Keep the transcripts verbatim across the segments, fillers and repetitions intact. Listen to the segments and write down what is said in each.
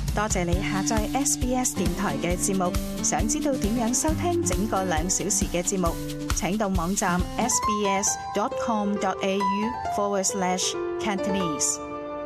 多謝你下載 S B S 電台嘅節目。想知道點樣收聽整個兩小時嘅節目，請到網站 sbs.com.au forward slash Cantonese。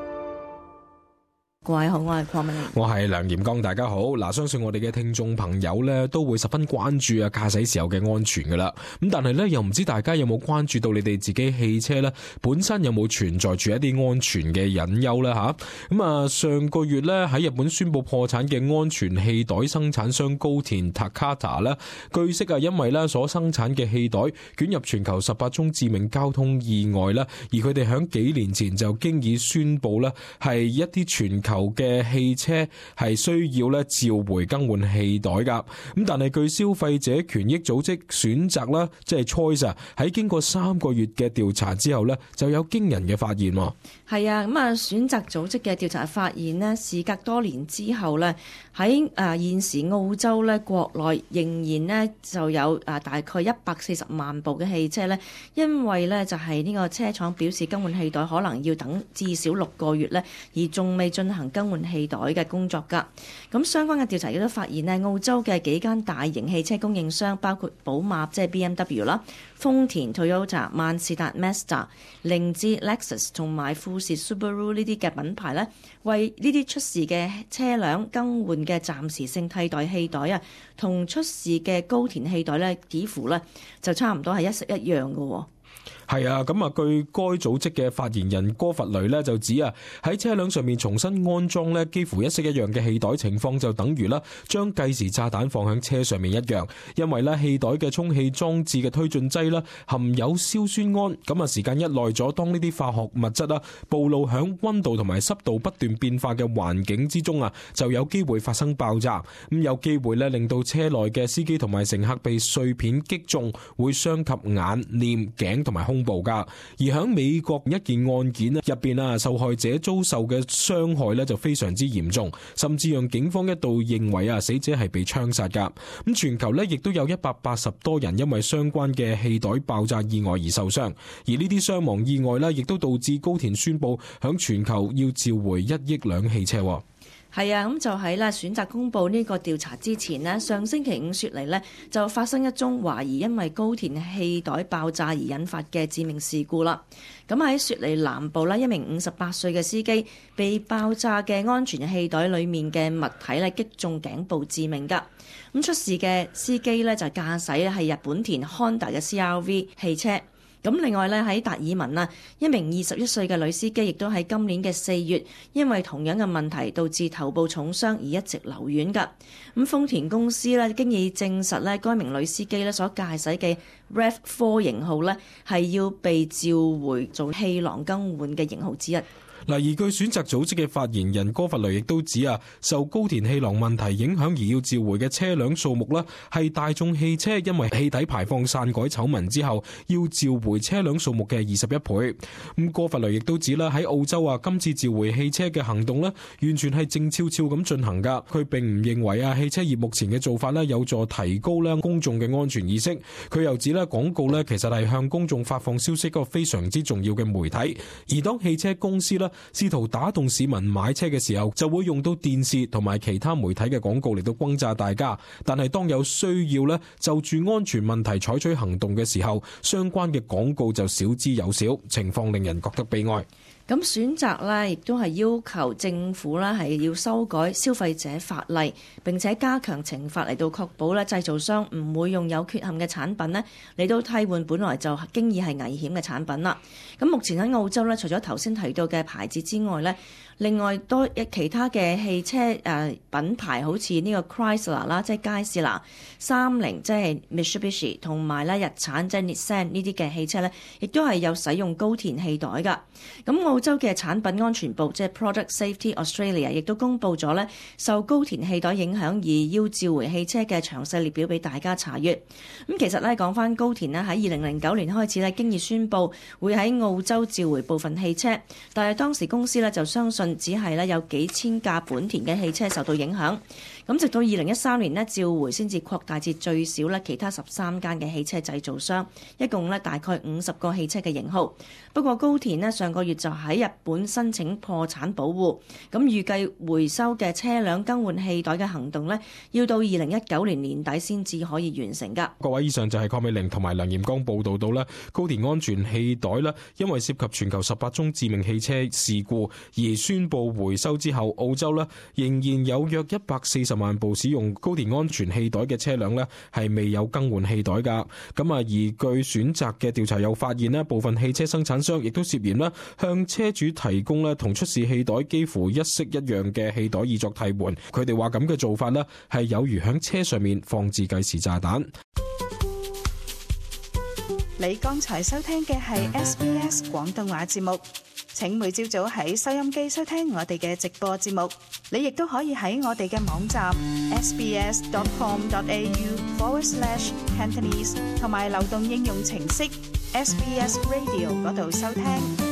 各位好，我係鄺美玲， 我係梁炎剛，大家好。嗱，相信我哋嘅聽眾朋友咧都會十分關注啊駕駛時候嘅安全噶啦。咁但係咧又唔知大家有冇關注到你哋自己汽車咧本身有冇存在住一啲安全嘅隱憂咧吓？咁啊上個月咧喺日本宣布破產嘅安全氣袋生產商高田 Takata 咧，據悉啊因為咧所生產嘅氣袋捲入全球十八宗致命交通意外啦，而佢哋響幾年前就經已宣布咧係一啲全球嘅汽車係需要咧召回更換氣袋噶，咁但係據消費者權益組織選擇啦，即係 Choice 喺經過三個月嘅調查之後咧，就有驚人嘅發現。 係啊，咁啊選擇組織嘅調查發現呢，事隔多年之後呢，喺誒現時澳洲咧國內仍然呢就有誒大概一百四十萬部嘅汽車呢，因為呢就係呢個車廠表示更換氣袋可能要等至少六個月呢，而仲未進行更換氣袋嘅工作㗎。咁相關嘅調查亦都發現呢，澳洲嘅幾間大型汽車供應商，包括寶馬即係 B M W 啦、豐田 Toyota、萬事達 Mazda、凌志 Lexus 同埋富士 Subaru 呢啲嘅品牌呢，為呢啲出事嘅車輛更換嘅暫時性替代氣袋啊，同出事嘅高田氣袋呢，幾乎呢就差唔多係一式一樣嘅喎。 係啊，咁啊，據該組織嘅發言人哥弗雷呢就指啊，喺車輛上面重新安裝呢幾乎一式一樣嘅氣袋情況，就等於啦將計時炸彈放喺車上面一樣，因為呢氣袋嘅充氣裝置嘅推進劑啦含有硝酸銨，咁啊時間一耐咗，當呢啲化學物質啦暴露響溫度同埋濕度不斷變化嘅環境之中啊，就有機會發生爆炸，咁有機會呢令到車內嘅司機同埋乘客被碎片擊中，會傷及眼、臉、頸同埋胸部噶。而響美國一件案件咧入邊啊，受害者遭受嘅傷害咧就非常之嚴重，甚至讓警方一度認為啊死者係被槍殺噶。咁全球咧亦都有一百八十多人因為相關嘅氣袋爆炸意外而受傷，而呢啲傷亡意外咧亦都導致高田宣布響全球要召回一億輛汽車。 係啊，咁就喺咧選擇公佈呢個調查之前呢，上星期五雪梨呢就發生一宗懷疑因為高田氣袋爆炸而引發嘅致命事故啦。咁喺雪梨南部呢，一名五十八歲嘅司機被爆炸嘅安全氣袋裡面嘅物體咧擊中頸部致命㗎。咁出事嘅司機呢，就駕駛係日本田 Honda 嘅 C R V 汽車。咁另外咧喺達爾文啊，一名二十一歲嘅女司機亦都喺今年嘅四月，因為同樣嘅問題導致頭部重傷而一直留院㗎。咁豐田公司咧經已證實咧，該名女司機咧所駕駛嘅 R A V 四 型號咧係要被召回做氣囊更換嘅型號之一。 嗱，而據選擇組織嘅發言人哥弗雷亦都指啊，受高田氣囊問題影響而要召回嘅車輛數目呢，係大眾汽車因為氣體排放篡改醜聞之後要召回車輛數目嘅二十一倍。咁哥弗雷亦都指啦，喺澳洲啊，今次召回汽車嘅行動呢，完全係靜悄悄咁進行噶。佢並唔認為啊，汽車業目前嘅做法呢有助提高咧公眾嘅安全意識。佢又指咧，廣告呢其實係向公眾發放消息一個非常之重要嘅媒體。而當汽車公司呢試圖打動市民買車嘅時候，就會用到電視同埋其他媒體嘅廣告嚟到轟炸大家。但係當有需要呢就住安全問題採取行動嘅時候，相關嘅廣告就少之又少，情況令人覺得悲哀。 咁選擇咧，亦都係要求政府咧係要修改消費者法例，並且加強懲罰嚟到確保咧製造商唔會用有缺陷嘅產品咧嚟到替換本來就經已係危險嘅產品啦。咁目前喺澳洲咧，除咗頭先提到嘅牌子之外咧，另外多一其他嘅汽車誒品牌，好似呢個 Chrysler 啦，即係佳士拿、三菱即係 Mitsubishi 同埋咧日產即係 Nissan 呢啲嘅汽車咧，亦都係有使用高田氣袋㗎。咁澳洲嘅產品安全部即係 Product Safety Australia 亦都公布咗咧受高田氣袋影響而要召回汽車嘅詳細列表俾大家查閱。咁其實咧講翻高田咧喺二零零九年開始咧經已宣布會喺澳洲召回部分汽車，但係當時公司咧就相信只係咧有幾千架本田嘅汽車受到影響。咁直到二零一三年呢，召回先至擴大至最少咧其他十三間嘅汽車製造商，一共咧大概五十個汽車嘅型號。不過高田呢，上個月就喺日本申請破產保護。咁預計回收嘅車輛更換氣袋嘅行動呢，要到二零一九年年底先至可以完成㗎。 各位，以上就係鄺美玲同埋梁炎光報道到啦，高田安全氣袋啦，因為涉及全球十八宗致命汽車事故而宣布回收之後，澳洲呢仍然有約一百四十萬部使用高田安全氣袋嘅車輛呢係未有更換氣袋㗎。咁啊，而據選擇嘅調查又發現呢，部分汽車生產商亦都涉嫌啦向車主提供咧同出事氣袋幾乎一式一樣嘅氣袋以作替換。佢哋話咁嘅做法呢係有如響車上面放置計時炸彈。 你剛才收聽嘅係 S B S 廣東話節目，請每朝早喺收音機收聽我哋嘅直播節目。你亦都可以喺我哋嘅網站 sbs dot com dot a u forward slash Cantonese 同埋流動應用程式 S B S Radio 嗰度收聽。